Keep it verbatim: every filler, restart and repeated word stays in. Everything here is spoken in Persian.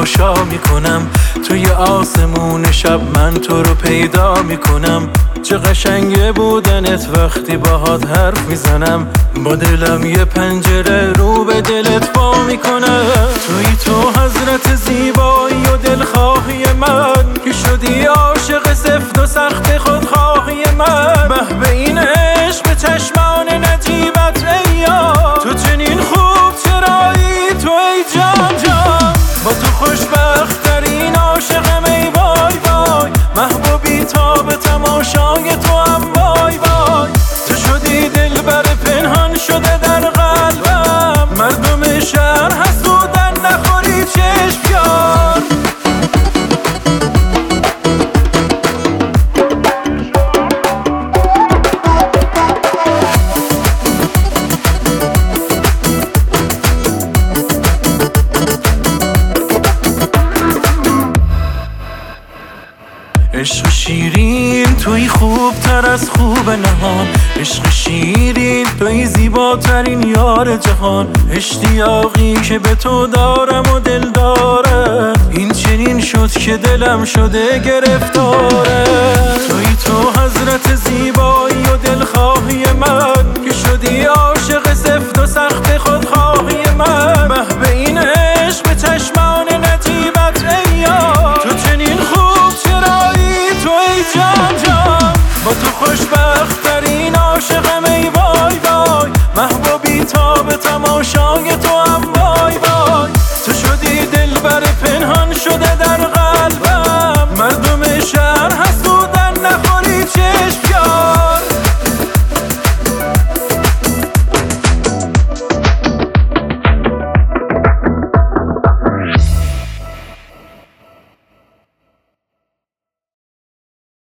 تماشا میکنم، توی آسمون شب من تو رو پیدا میکنم. چه قشنگه بودنت وقتی باهات حرف میزنم، با دلم یه پنجره رو به دلت وا میکنم. توی تو حضرت زیبایی و دلخواهی من، که شدی عاشق سفت و سخت خودخواهی من. به به این عشق به چشمان نجیبت ایا، تو چنین خوب چرایی تو ای جان جان. با تو خوشبخت ترین عاشقم ای وای وای، محبوبی تا به تماشای تو هم وای وای. تو شدی دلبر پنهان شده در قلبم، مردم شهر حسودن نخوری چشم یار. عشق شیرین توی خوب تر از خوب نهان، عشق شیرین توی زیباترین یار جهان. اشتیاقی که به تو دارم و دل دارم، این چنین شد که دلم شده گرفتاره. توی تو حضرت زیبایی و دلخواهی من، که شدی عاشق